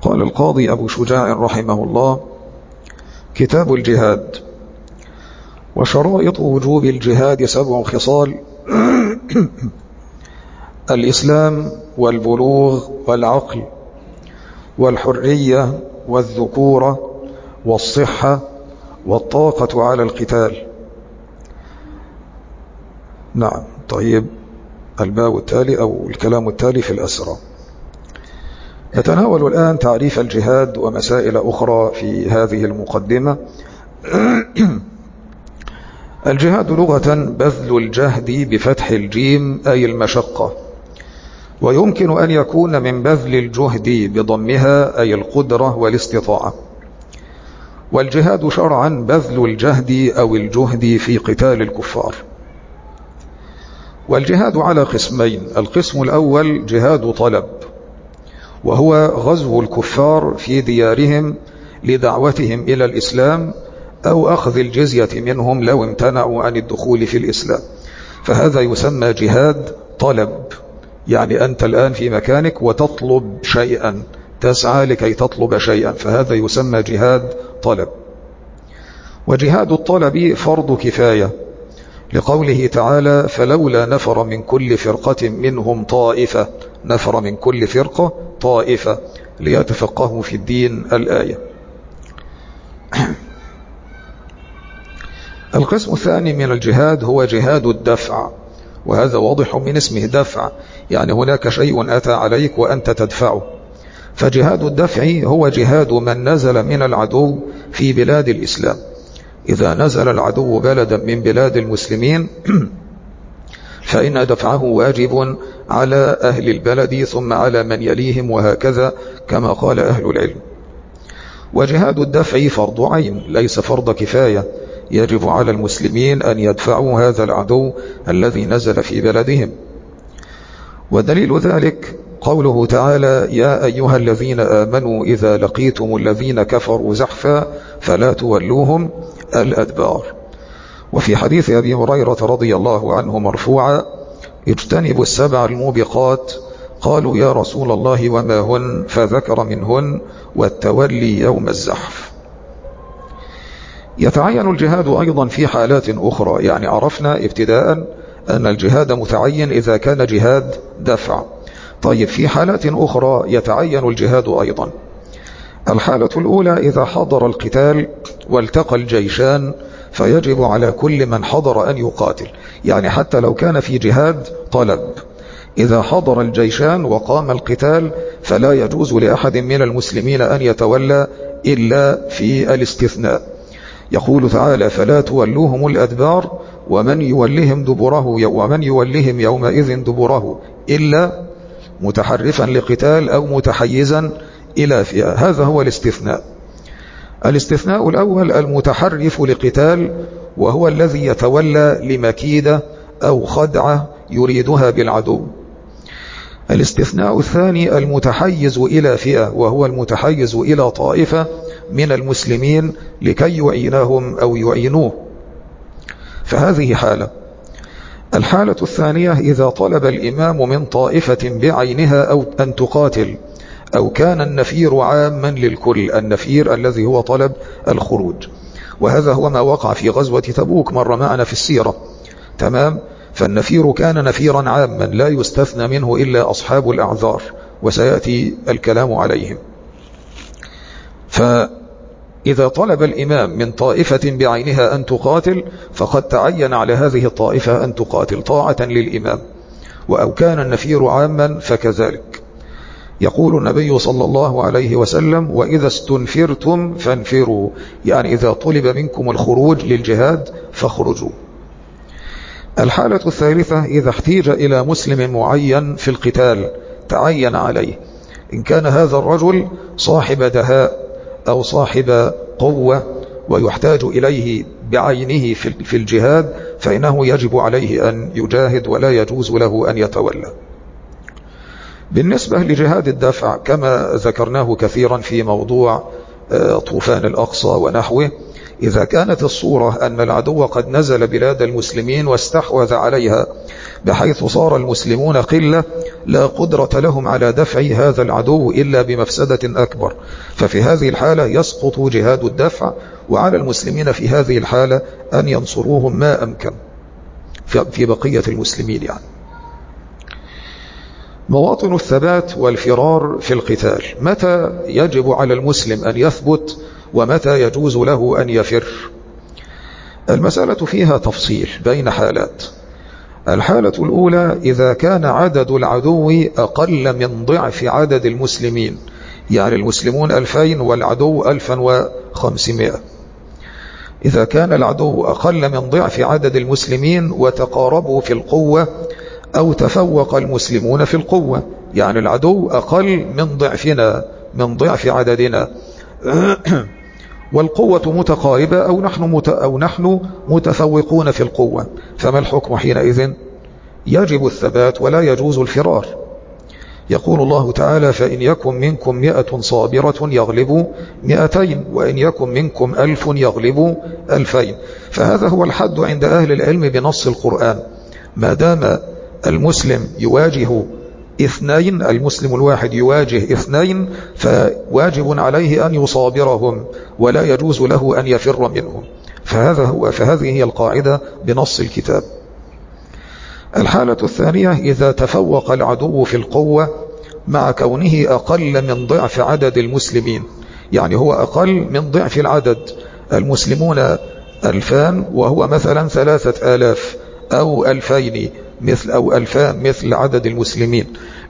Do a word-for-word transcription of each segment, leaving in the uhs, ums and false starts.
قال القاضي أبو شجاع رحمه الله: كتاب الجهاد. وشرائط وجوب الجهاد سبع خصال: الإسلام والبلوغ والعقل والحرية والذكورة والصحة والطاقة على القتال. نعم. طيب، الباب التالي أو الكلام التالي في الأسرى. نتناول الآن تعريف الجهاد ومسائل أخرى في هذه المقدمة. الجهاد لغة بذل الجهد بفتح الجيم أي المشقة، ويمكن أن يكون من بذل الجهد بضمها أي القدرة والاستطاعة. والجهاد شرعا بذل الجهد أو الجهد في قتال الكفار. والجهاد على قسمين: القسم الأول جهاد طلب، وهو غزو الكفار في ديارهم لدعوتهم إلى الإسلام أو أخذ الجزية منهم لو امتنعوا عن الدخول في الإسلام، فهذا يسمى جهاد طلب. يعني أنت الآن في مكانك وتطلب شيئا، تسعى لكي تطلب شيئا، فهذا يسمى جهاد طلب. وجهاد الطلب فرض كفاية، لقوله تعالى: فلولا نفر من كل فرقة منهم طائفة، نفر من كل فرقة طائفة ليتفقهوا في الدين، الآية. القسم الثاني من الجهاد هو جهاد الدفع، وهذا واضح من اسمه دفع، يعني هناك شيء أتى عليك وأنت تدفعه. فجهاد الدفع هو جهاد من نزل من العدو في بلاد الإسلام. إذا نزل العدو بلدا من بلاد المسلمين فإن دفعه واجب على أهل البلد ثم على من يليهم، وهكذا كما قال أهل العلم. وجهاد الدفع فرض عين ليس فرض كفاية، يجب على المسلمين أن يدفعوا هذا العدو الذي نزل في بلدهم. ودليل ذلك قوله تعالى: يا أيها الذين آمنوا إذا لقيتم الذين كفروا زحفا فلا تولوهم الأدبار. وفي حديث أبي هريرة رضي الله عنه مرفوعا: اجتنبوا السبع الموبقات. قالوا: يا رسول الله وما هن؟ فذكر منهن والتولي يوم الزحف. يتعين الجهاد أيضا في حالات أخرى، يعني عرفنا ابتداء أن الجهاد متعين إذا كان جهاد دفع. طيب، في حالات أخرى يتعين الجهاد أيضا. الحالة الأولى إذا حضر القتال والتقى الجيشان، فيجب على كل من حضر أن يقاتل، يعني حتى لو كان في جهاد طلب، إذا حضر الجيشان وقام القتال فلا يجوز لأحد من المسلمين أن يتولى إلا في الاستثناء. يقول تعالى: فلا تولوهم الأدبار ومن يولهم دبره ومن يولهم يومئذ دبره إلا متحرفا لقتال أو متحيزا إلى فئة. هذا هو الاستثناء. الاستثناء الأول المتحرف لقتال، وهو الذي يتولى لمكيدة أو خدعة يريدها بالعدو. الاستثناء الثاني المتحيز إلى فئة، وهو المتحيز إلى طائفة من المسلمين لكي يعينهم أو يعينوه، فهذه حالة. الحالة الثانية إذا طلب الإمام من طائفة بعينها أو أن تقاتل، أو كان النفير عاما للكل، النفير الذي هو طلب الخروج، وهذا هو ما وقع في غزوة تبوك، مر معنا في السيرة. تمام. فالنفير كان نفيرا عاما لا يستثنى منه إلا أصحاب الأعذار، وسيأتي الكلام عليهم. فإذا طلب الإمام من طائفة بعينها أن تقاتل، فقد تعين على هذه الطائفة أن تقاتل طاعة للإمام، وأو كان النفير عاما فكذلك. يقول النبي صلى الله عليه وسلم: وإذا استنفرتم فانفروا، يعني إذا طلب منكم الخروج للجهاد فاخرجوا. الحالة الثالثة إذا احتيج إلى مسلم معين في القتال تعين عليه، إن كان هذا الرجل صاحب دهاء أو صاحب قوة ويحتاج إليه بعينه في الجهاد، فإنه يجب عليه أن يجاهد ولا يجوز له أن يتولى. بالنسبة لجهاد الدفع كما ذكرناه كثيرا في موضوع طوفان الأقصى ونحوه، إذا كانت الصورة أن العدو قد نزل بلاد المسلمين واستحوذ عليها بحيث صار المسلمون قلة لا قدرة لهم على دفع هذا العدو إلا بمفسدة أكبر، ففي هذه الحالة يسقط جهاد الدفع، وعلى المسلمين في هذه الحالة أن ينصروهم ما أمكن في بقية المسلمين. يعني مواطن الثبات والفرار في القتال، متى يجب على المسلم أن يثبت ومتى يجوز له أن يفر؟ المسألة فيها تفصيل بين حالات. الحالة الأولى إذا كان عدد العدو أقل من ضعف عدد المسلمين، يعني المسلمون ألفين والعدو ألفا وخمسمائة، إذا كان العدو أقل من ضعف عدد المسلمين وتقاربوا في القوة أو تفوق المسلمون في القوة، يعني العدو أقل من ضعفنا من ضعف عددنا والقوة متقاربة أو نحن مت أو نحن متفوقون في القوة، فما الحكم حينئذ؟ يجب الثبات ولا يجوز الفرار. يقول الله تعالى: فإن يكن منكم مئة صابرة يغلبوا مئتين وإن يكن منكم ألف يغلبوا ألفين. فهذا هو الحد عند أهل العلم بنص القرآن، ما دام المسلم يواجه اثنين، المسلم الواحد يواجه اثنين، فواجب عليه أن يصابرهم ولا يجوز له أن يفر منهم. فهذا هو فهذه هي القاعدة بنص الكتاب. الحالة الثانية إذا تفوق العدو في القوة مع كونه أقل من ضعف عدد المسلمين، يعني هو أقل من ضعف العدد، المسلمون ألفان وهو مثلا ثلاثة آلاف أو ألفين مثل أو ألفان مثل عدد المسلمين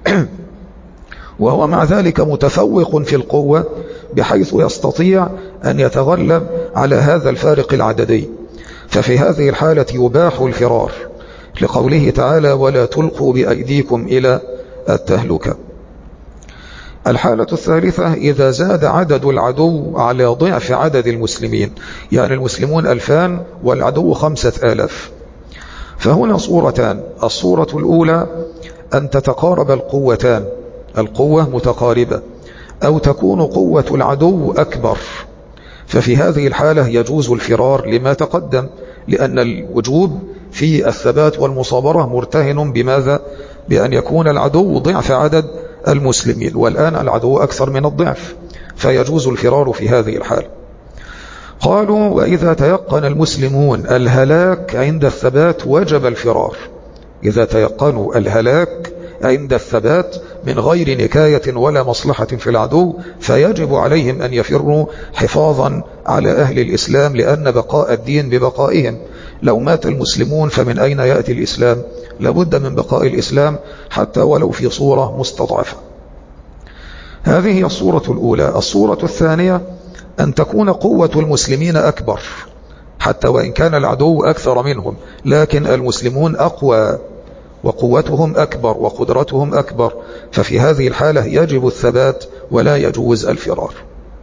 وهو مع ذلك متفوق في القوة بحيث يستطيع أن يتغلب على هذا الفارق العددي، ففي هذه الحالة يباح الفرار لقوله تعالى: ولا تلقوا بأيديكم إلى التهلكة. الحالة الثالثة إذا زاد عدد العدو على ضعف عدد المسلمين، يعني المسلمون ألفان والعدو خمسة آلاف، فهنا صورتان. الصورة الأولى أن تتقارب القوتان، القوة متقاربة، أو تكون قوة العدو أكبر، ففي هذه الحالة يجوز الفرار لما تقدم، لأن الوجوب في الثبات والمصابرة مرتهن بماذا؟ بأن يكون العدو ضعف عدد المسلمين، والآن العدو أكثر من الضعف، فيجوز الفرار في هذه الحالة. قالوا: وإذا تيقن المسلمون الهلاك عند الثبات وجب الفرار. إذا تيقنوا الهلاك عند الثبات من غير نكاية ولا مصلحة في العدو فيجب عليهم أن يفروا حفاظا على أهل الإسلام، لأن بقاء الدين ببقائهم. لو مات المسلمون فمن أين يأتي الإسلام؟ لابد من بقاء الإسلام حتى ولو في صورة مستضعفة. هذه هي الصورة الأولى. الصورة الثانية أن تكون قوة المسلمين أكبر، حتى وإن كان العدو أكثر منهم، لكن المسلمون أقوى وقوتهم أكبر وقدرتهم أكبر، ففي هذه الحالة يجب الثبات ولا يجوز الفرار.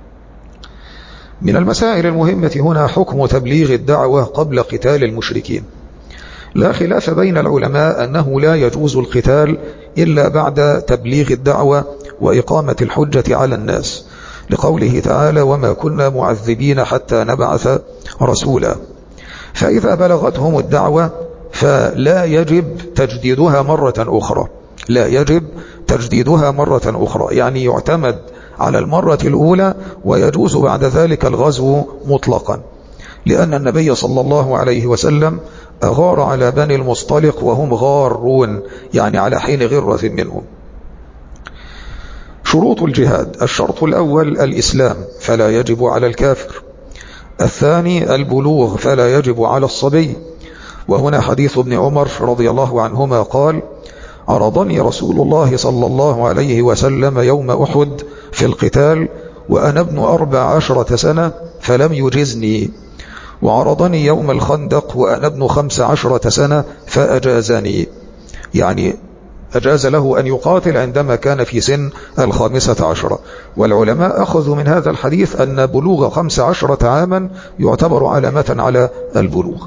من المسائل المهمة هنا حكم تبليغ الدعوة قبل قتال المشركين. لا خلاف بين العلماء أنه لا يجوز القتال إلا بعد تبليغ الدعوة وإقامة الحجة على الناس، لقوله تعالى: وما كنا معذبين حتى نبعث رسولا. فإذا بلغتهم الدعوة فلا يجب تجديدها مرة أخرى، لا يجب تجديدها مرة أخرى، يعني يعتمد على المرة الأولى ويجوز بعد ذلك الغزو مطلقا، لأن النبي صلى الله عليه وسلم أغار على بني المصطلق وهم غارون، يعني على حين غرة منهم. شروط الجهاد: الشرط الأول الإسلام فلا يجب على الكافر. الثاني البلوغ فلا يجب على الصبي، وهنا حديث ابن عمر رضي الله عنهما قال: عرضني رسول الله صلى الله عليه وسلم يوم أحد في القتال وأنا ابن أربع عشرة سنة فلم يجزني، وعرضني يوم الخندق وأنا ابن خمس عشرة سنة فأجازني، يعني أجاز له أن يقاتل عندما كان في سن الخامسة عشرة. والعلماء أخذوا من هذا الحديث أن بلوغ خمس عشرة عاما يعتبر علامة على البلوغ.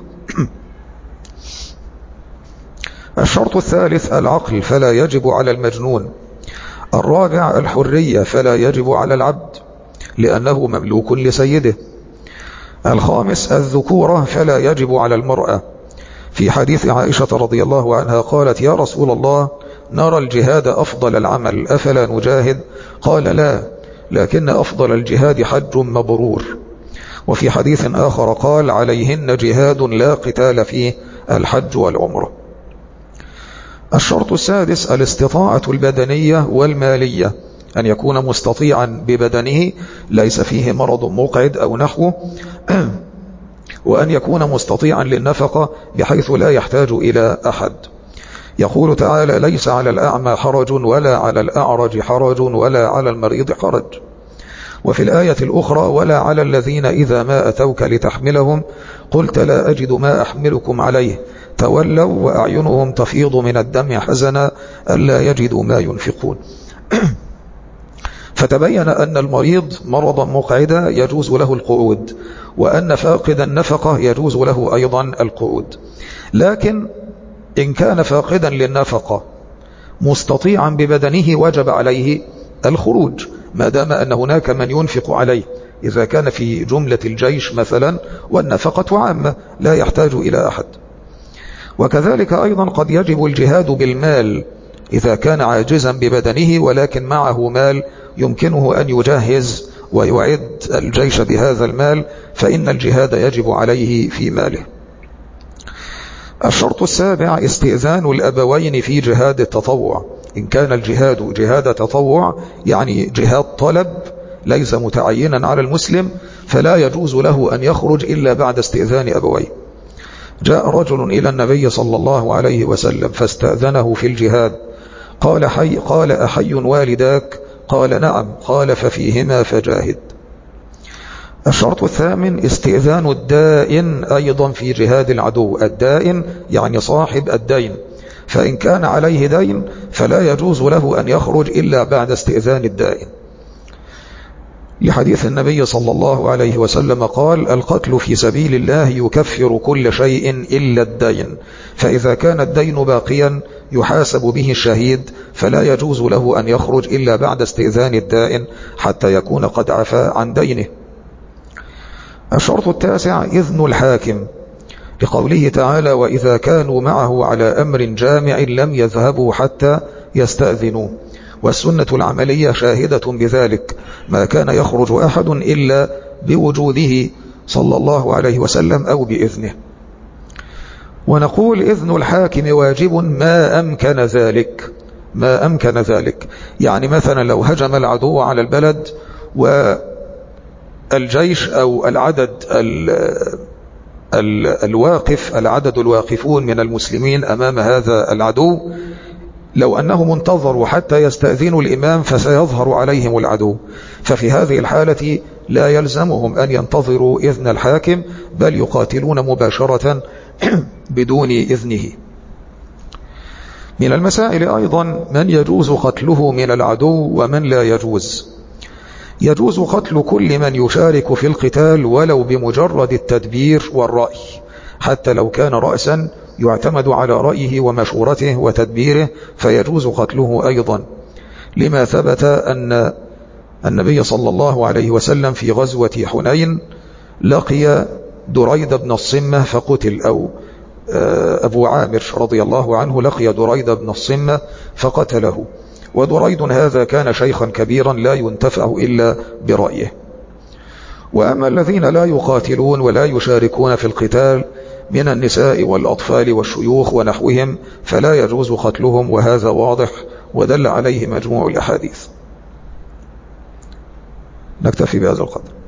الشرط الثالث العقل فلا يجب على المجنون. الرابع الحرية فلا يجب على العبد لأنه مملوك لسيده. الخامس الذكورة فلا يجب على المرأة. في حديث عائشة رضي الله عنها قالت: يا رسول الله، نرى الجهاد أفضل العمل، أفلا نجاهد؟ قال: لا، لكن أفضل الجهاد حج مبرور. وفي حديث آخر قال: عليهن جهاد لا قتال فيه، الحج والعمرة. الشرط السادس الاستطاعة البدنية والمالية، أن يكون مستطيعا ببدنه ليس فيه مرض مقعد أو نحوه، وأن يكون مستطيعا للنفقة بحيث لا يحتاج إلى أحد. يقول تعالى: ليس على الأعمى حرج ولا على الأعرج حرج ولا على المريض حرج. وفي الآية الأخرى: ولا على الذين إذا ما أتوك لتحملهم قلت لا أجد ما أحملكم عليه تولوا وأعينهم تفيض من الدمع حزنا ألا يجدوا ما ينفقون. فتبين أن المريض مرضا مقعدا يجوز له القعود، وأن فاقد النفقة يجوز له أيضا القعود. لكن إن كان فاقدا للنفقة مستطيعا ببدنه وجب عليه الخروج، ما دام أن هناك من ينفق عليه، إذا كان في جملة الجيش مثلا والنفقة عامة لا يحتاج إلى أحد. وكذلك أيضا قد يجب الجهاد بالمال، إذا كان عاجزا ببدنه ولكن معه مال يمكنه أن يجهز ويعد الجيش بهذا المال، فإن الجهاد يجب عليه في ماله. الشرط السابع استئذان الأبوين في جهاد التطوع. إن كان الجهاد جهاد تطوع يعني جهاد طلب ليس متعينا على المسلم، فلا يجوز له أن يخرج إلا بعد استئذان أبويه. جاء رجل إلى النبي صلى الله عليه وسلم فاستأذنه في الجهاد، قال حي قال أحي والداك؟ قال نعم. قال ففيهما فجاهد. الشرط الثامن استئذان الدائن أيضا في جهاد العدو. الدائن يعني صاحب الدين، فإن كان عليه دين فلا يجوز له أن يخرج إلا بعد استئذان الدائن، لحديث النبي صلى الله عليه وسلم قال: القتل في سبيل الله يكفر كل شيء إلا الدين، فإذا كان الدين باقيا يحاسب به الشهيد، فلا يجوز له أن يخرج إلا بعد استئذان الدائن حتى يكون قد عفا عن دينه. الشرط التاسع إذن الحاكم، لقوله تعالى: وإذا كانوا معه على أمر جامع لم يذهبوا حتى يستأذنوا. والسنة العملية شاهدة بذلك، ما كان يخرج أحد إلا بوجوده صلى الله عليه وسلم أو بإذنه. ونقول إذن الحاكم واجب ما أمكن ذلك، ما أمكن ذلك. يعني مثلا لو هجم العدو على البلد والجيش أو العدد ال ال الواقف العدد الواقفون من المسلمين أمام هذا العدو، لو أنهم انتظروا حتى يستأذنوا الإمام فسيظهر عليهم العدو، ففي هذه الحالة لا يلزمهم أن ينتظروا إذن الحاكم، بل يقاتلون مباشرة بدون إذنه. من المسائل أيضا من يجوز قتله من العدو ومن لا يجوز. يجوز قتل كل من يشارك في القتال ولو بمجرد التدبير والرأي، حتى لو كان رأسا يعتمد على رأيه ومشورته وتدبيره فيجوز قتله أيضا، لما ثبت أن النبي صلى الله عليه وسلم في غزوة حنين لقي دريد بن الصمة فقتل، أو أبو عامر رضي الله عنه لقي دريد بن الصمة فقتله، ودريد هذا كان شيخا كبيرا لا ينتفع إلا برأيه. وأما الذين لا يقاتلون ولا يشاركون في القتال من النساء والأطفال والشيوخ ونحوهم فلا يجوز قتلهم، وهذا واضح ودل عليه مجموع الأحاديث. نكتفي بهذا القدر.